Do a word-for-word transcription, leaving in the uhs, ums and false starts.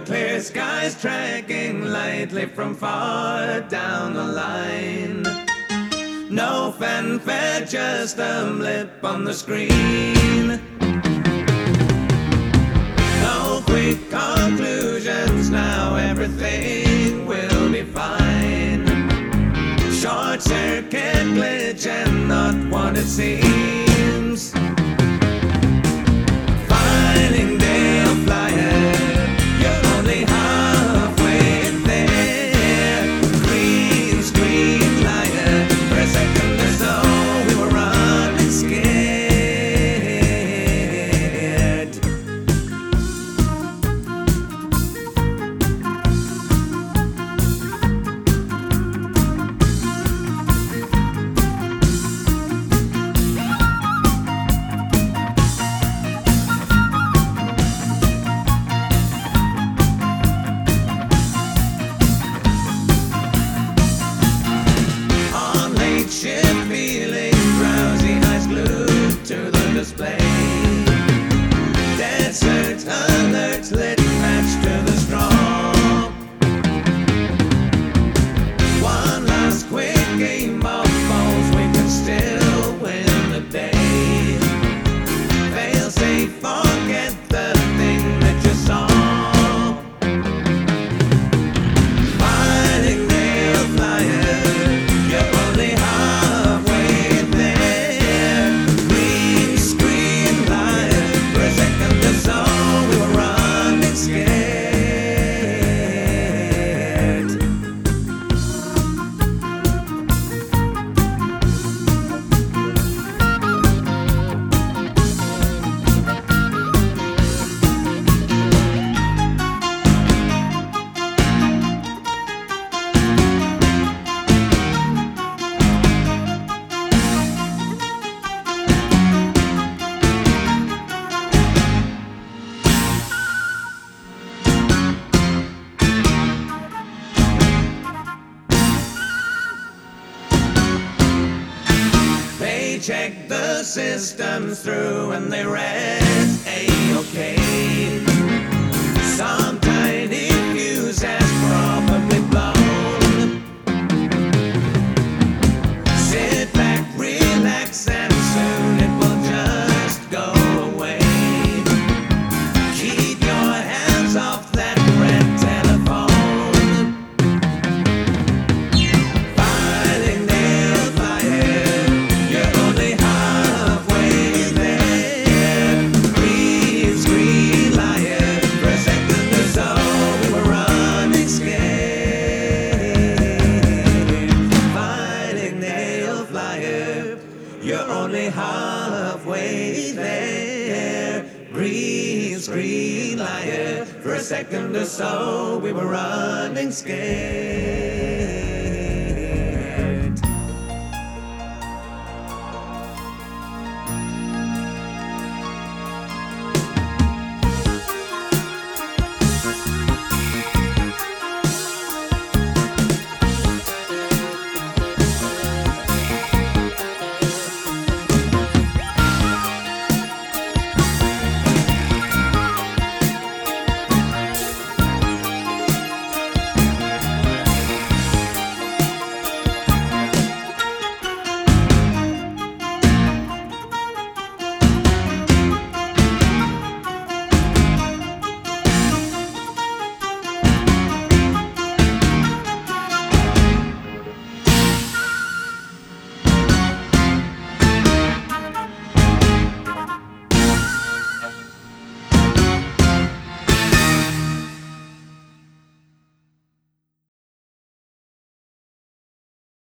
clear skies tracking lightly from far down the line. No fanfare, just a blip on the screen. No quick conclusions, now everything will be fine. Short circuit glitch and not what it seems. Finding Dale Flyer, you're only halfway there. Green screen liar, for a second or so we were running scared. Shift feeling drowsy, eyes glued to the display. Desert alert, lit match to the straw. One last quick game of balls, we can still win the day. Fail safe, forget the thing that you saw. Fighting Dale Flyer, you're only halfway there. Green screen liar, for a second or so we were running scared. They checked the systems through and they read A-OK. Some tiny fuse has probably blown. Sit back, relax, and soon it will just go away. Keep your hands off that red telephone. Fighting Dale Flyer, you're only halfway there. Green screen liar, for a second or so we were running scared. Fighting Dale Flyer, you're only halfway there. Green screen liar, for a second or so we were running scared.